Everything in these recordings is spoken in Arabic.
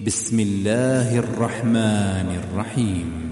بسم الله الرحمن الرحيم.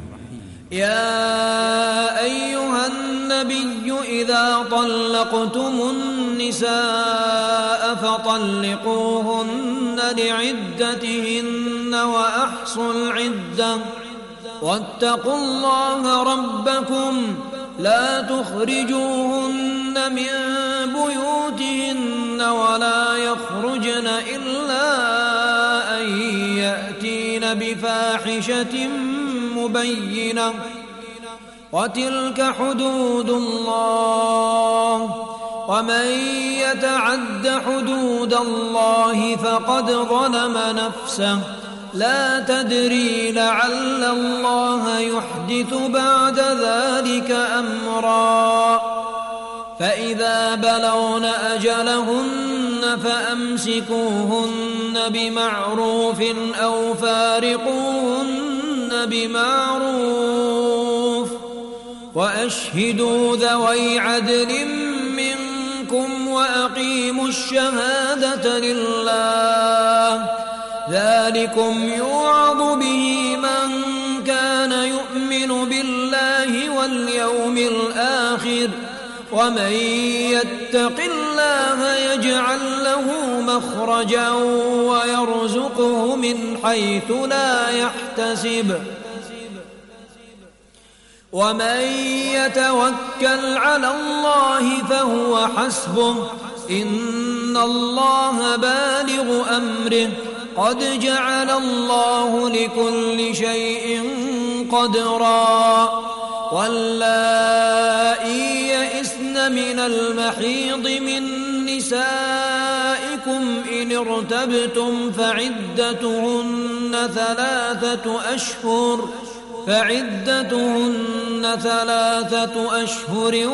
يا أيها النبي إذا طلقتم النساء فطلقوهن لعدتهن وأحصوا العدة واتقوا الله ربكم لا تخرجوهن من بيوتهن ولا يخرجن إلا أن يأتين بفاحشة مبينة وتلك حدود الله ومن يتعد حدود الله فقد ظلم نفسه لا تدري لعل الله يحدث بعد ذلك أمرا فإذا بلغن أجلهن فأمسكوهن بمعروف أو فارقوهن بمعروف وأشهدوا ذوي عدل منكم وأقيموا الشهادة لله ذلكم يوعظ به من كان يؤمن بالله واليوم الآخر ومن يتق الله يجعل له مخرجا ويرزقه من حيث لا يحتسب ومن يتوكل على الله فهو حسبه إن الله بالغ أمره قد جعل الله لكل شيء قدرا واللائي يئسن من المحيض من نسائكم إن ارتبتم فعدتهن ثلاثة أشهر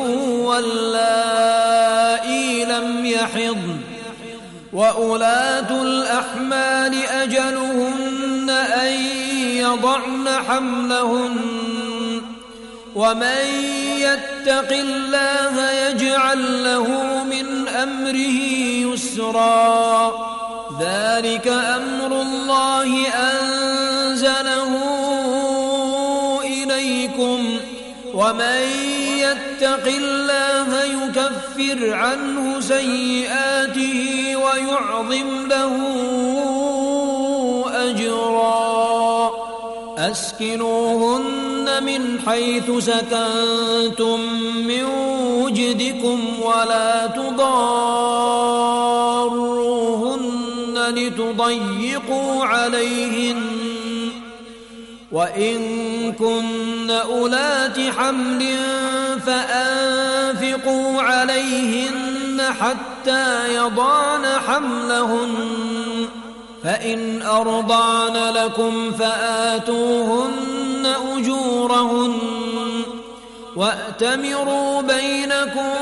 واللائي لم يحضن وأولاة الأحمال أجلهن أن يضعن حملهن ومن يتق الله يجعل له من أمره يسرا ذلك أمر الله أنزله إليكم ومن يتق الله يكفر عنه سيئاته ويعظم له أجرا أسكنوهن من حيث سكنتم من وجدكم ولا تضاروهن لتضيقوا عليهن وإن كن أولات حمل فأنفقوا عليهن حتى يضعن حملهن فإن أرضعن لكم فآتوهن أجورهن وأتمروا بينكم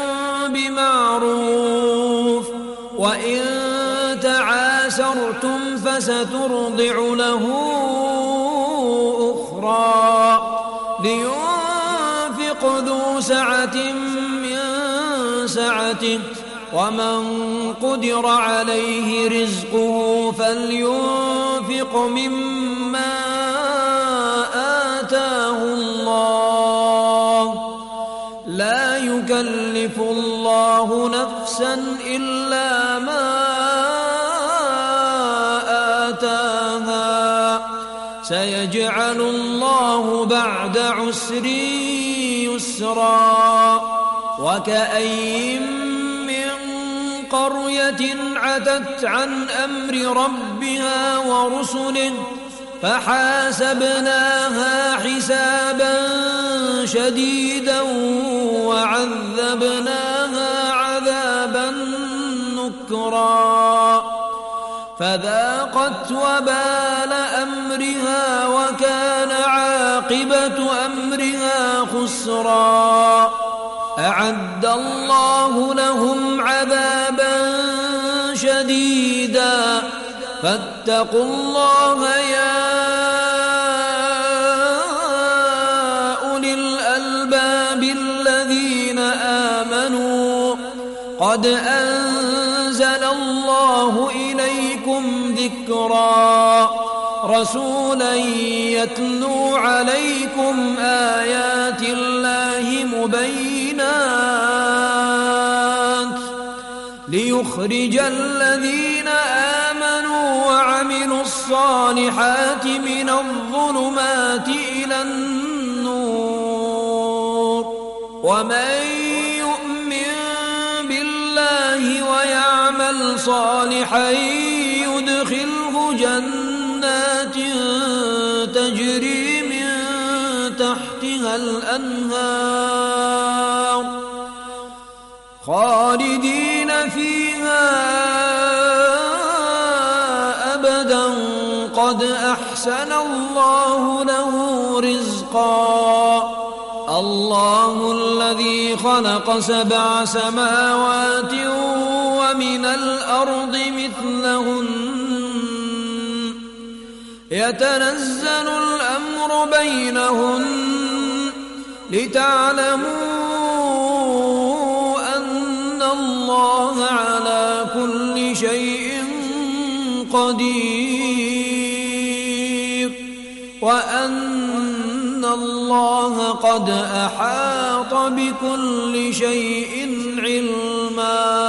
بمعروف وإن تعاسرتم فسترضع له أخرى لينفق ذو سعة من سعته ومن قدر عليه رزقه فلينفق مما آتاه الله لا يكلف الله نفسا إلا ما آتاها سيجعل الله بعد عسر يسرا وكأين قرية عتت عن أمر ربها ورسله فحاسبناها حسابا شديدا وعذبناها عذابا نكرا فذاقت وبال أمرها وكان عاقبة أمرها خسرا أعد الله لهم عذابا شديدا فاتقوا الله يا أولي الألباب الذين آمنوا قد أنزل الله إليكم ذكرا رسولا يتلو عليكم آيات الله مبينات ليخرج الذين آمنوا وعملوا الصالحات من الظلمات إلى النور ومن يؤمن بالله ويعمل صالحا يدخله جنات تجري من تحتها الأنهار خالدين فيها أبدا قد أحسن الله له رزقا الله الذي خلق 7 سماوات ومن الأرض مثلهن يتنزل الأمر بينهن لتعلموا أن الله على كل شيء قدير وأن الله قد أحاط بكل شيء علما